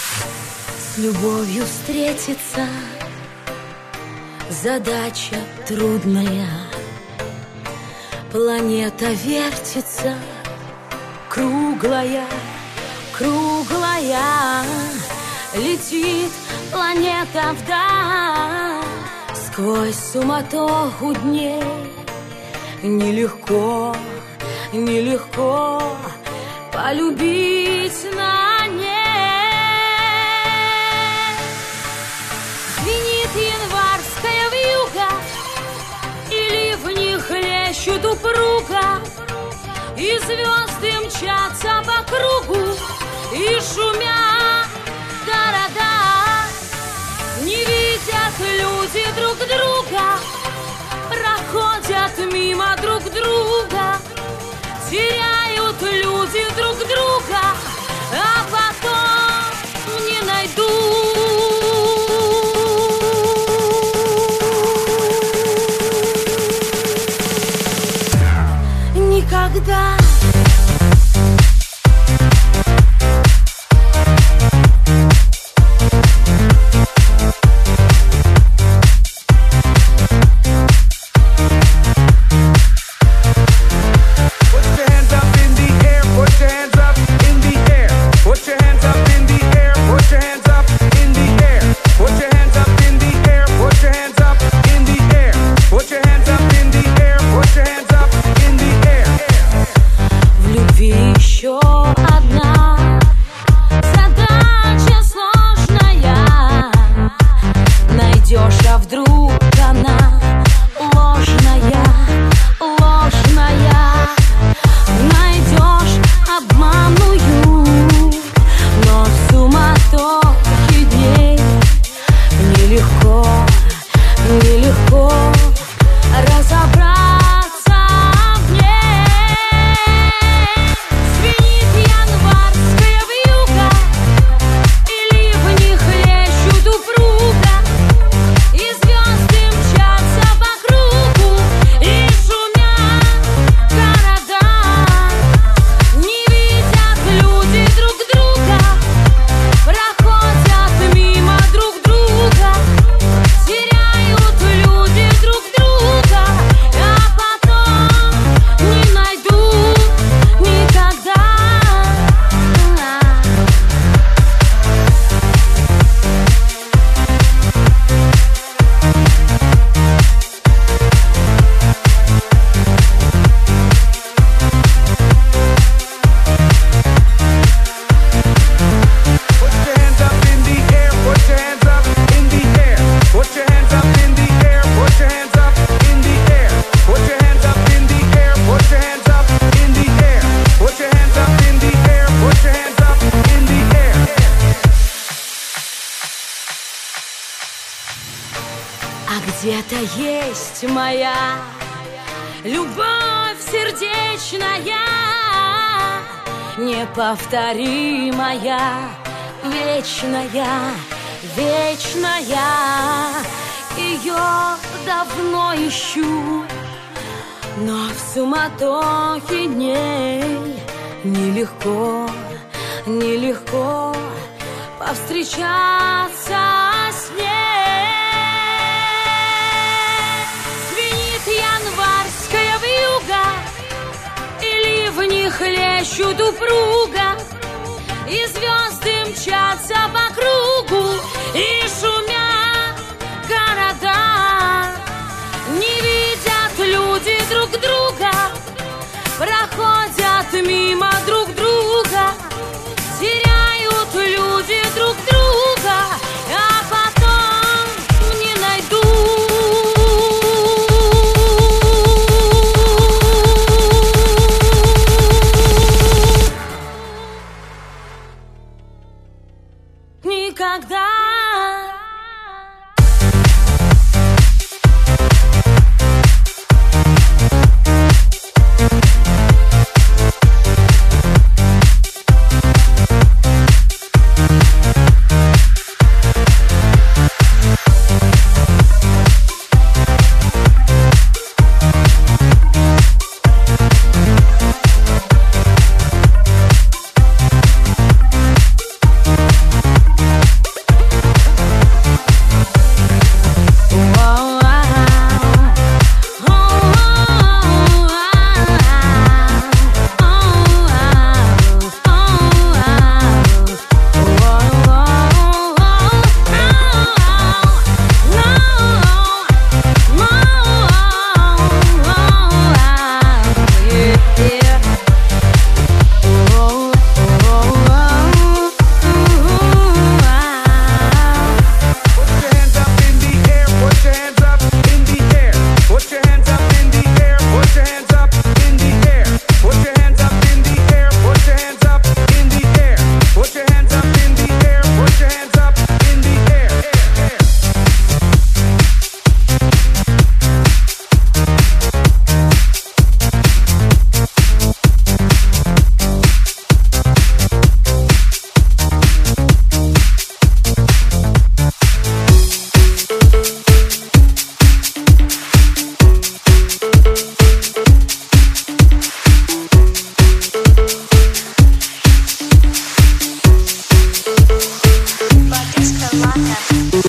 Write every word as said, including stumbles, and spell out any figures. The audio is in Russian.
С любовью встретиться задача трудная. Планета вертится, круглая, круглая. Летит планета вдаль, сквозь суматоху дней. Нелегко, нелегко полюбить на ней. Звенит январская вьюга, и ливни хлещут упруга, и звезды мчатся по кругу, и шумят города. Не видят люди друг друга, проходят мимо друг друга, теряют люди друг друга, а потом не найдут. Никогда. А вдруг она ложная, ложная? Найдешь обманную, но в суматохе дней нелегко, нелегко разобраться в ней. Звенит январская вьюга, и ливни хлещут упруга, и звезды мчатся по кругу, и шумят города. Не видят люди друг друга, проходят мимо друг друга, теряют люди друг друга, а потом не найдут никогда. А где-то есть моя любовь сердечная, неповторимая, вечная, вечная. Ее давно ищу, но в суматохе дней нелегко, нелегко повстречаться с ней. Январская вьюга, и ливни хлещут упруга, и звезды мчатся по кругу, и шумят города. Не видят люди друг друга, проходят мимо друг друга, теряют люди друг друга, а потом не найдут никогда.